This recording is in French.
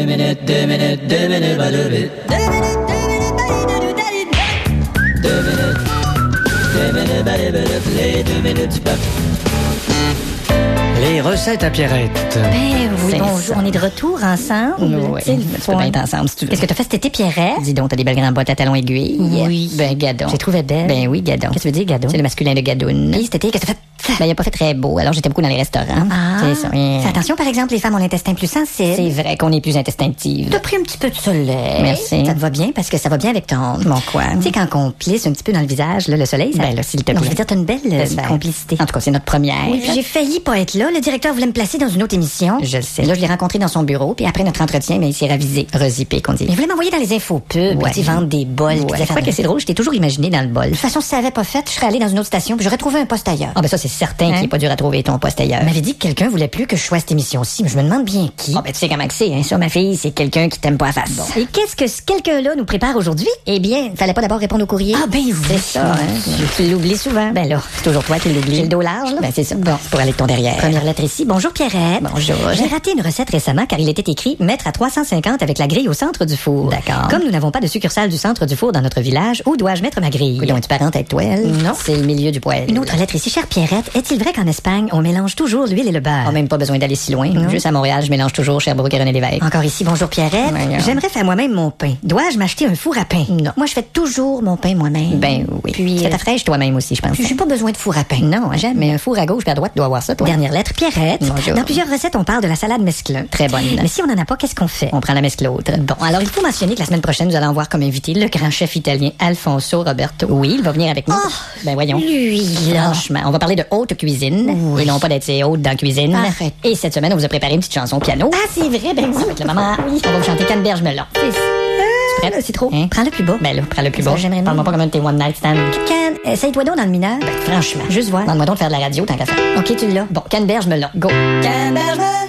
minutes, 2 minutes, 2 minutes, pas 2 minutes. 2 minutes, 2 minutes, 2 minutes, 2 minutes, du peuple. Les recettes à Pierrette. Ben oui, C'est bonjour. ça. On est de retour ensemble. Oui, C'est le tu peux fun. bien être ensemble si tu veux. Qu'est-ce que t'as fait cet été, Pierrette? Dis donc, t'as des belles grandes bottes à talons aiguilles. Oui. Ben, gadon. J'ai trouvé belle. Ben oui, gadon. Qu'est-ce que tu veux dire, gadon? C'est le masculin de gadoune. Puis cet été, qu'est-ce que t'as fait? Ben, il a pas fait très beau, alors j'étais beaucoup dans les restaurants. Ah. C'est ça. Fais attention, par exemple, les femmes ont l'intestin plus sensible. C'est vrai qu'on est plus instinctive. T'as pris un petit peu de soleil. Merci. Ça te va bien parce que ça va bien avec ton... Bon, quoi? Tu sais, quand on plisse un petit peu dans le visage, là, le soleil, ça... Ben là, s'il te Non, plaît. je veux dire, t'as une belle J'espère. complicité. En tout cas, c'est notre première. Oui, puis j'ai failli pas être là. Le directeur voulait me placer dans une autre émission. Je le sais. Et là, je l'ai rencontré dans son bureau, puis après notre entretien, mais il s'est ravisé. Rosipé, qu'on dit. Mais il voulait m'envoyer dans les infos pubs, Ouais. puis vendre des bols. puis des Ouais. affaires Quoi de- que c'est drôle, je t'ai toujours imaginé dans le bol. De toute façon, si ça avait pas fait, je serais allé dans une autre station, puis j'aurais trouvé un poste ailleurs. Ah, ben ça, c'est certain qu'il est pas dur à trouver ton poste ailleurs. On m'avait dit que quelqu'un voulait plus que je sois à cette émission-ci, mais je me demande bien qui. Ah, ben tu sais comment que c'est, hein. Ça, ma fille, c'est quelqu'un qui t'aime pas à face. Et qu'est-ce que ce quelqu'un-là nous prépare aujourd'hui? Eh bien, fallait pas d'abord répondre au courrier. Ah ben oui. C'est ça, hein. Tu l'oublies souvent. Ben là, C'est toujours toi qui l'oublies. j'ai le dos large, là. Ben c'est ça. Bon, c'est pour aller de ton derrière. Première lettre ici. Bonjour Pierrette. Bonjour. J'ai raté une recette récemment car il était écrit mettre à 350 avec la grille au centre du four. D'accord. Comme nous n'avons pas de succursale du centre du four dans notre village, où dois-je mettre ma grille? Coudonc, es-tu parente avec toi, elle? Non. C'est le milieu du poêle. Une autre lettre ici. Chère Pierrette, est-il vrai qu'en Espagne, on mélange toujours l'huile et le beurre? Ah, même pas besoin d'aller si loin. Non. Juste à Montréal, je mélange toujours Sherbrooke et René Lévesque. Encore ici, bonjour Pierrette. Voyons. J'aimerais faire moi-même mon pain. Dois-je m'acheter un four à pain? Non. Moi, je fais toujours mon pain moi-même. Ben oui. Puis, Fais ta fraîche toi-même aussi, je pense. j'ai pas besoin de four à pain. Non, jamais. Un four à gauche puis à droite, tu dois avoir ça, toi. Dernière lettre, Pierrette. Bonjour. Dans plusieurs recettes, on parle de la salade mesclun. Très bonne. Mais si on en a pas, qu'est-ce qu'on fait? On prend la mesque l'autre. Bon, alors il faut mentionner que la semaine prochaine, nous allons avoir comme invité le grand chef italien Alfonso Roberto. Oui, il va venir avec nous. Oh, Ben voyons. lui, là. Franchement, on va parler de haute cuisine. Oui. Et non pas d'être ses hautes dans la cuisine. Arrête. Et cette semaine, on vous a préparé une petite chanson au piano. Ah, c'est vrai, ben oui. Avec le maman. Oui. On va vous chanter Canneberge Melon. Prête? C'est trop. Hein? Prends le plus bas. Ben là, prends le plus Ça, bas. j'aimerais Parle-moi mieux. pas comme un de tes one night stand. Can, essaye-toi donc dans le mineur. Franchement. Juste voir. Demande-moi donc de faire de la radio tant qu'à faire. Ok, tu l'as. Bon, Canneberge Melon. Go. Canneberge melon.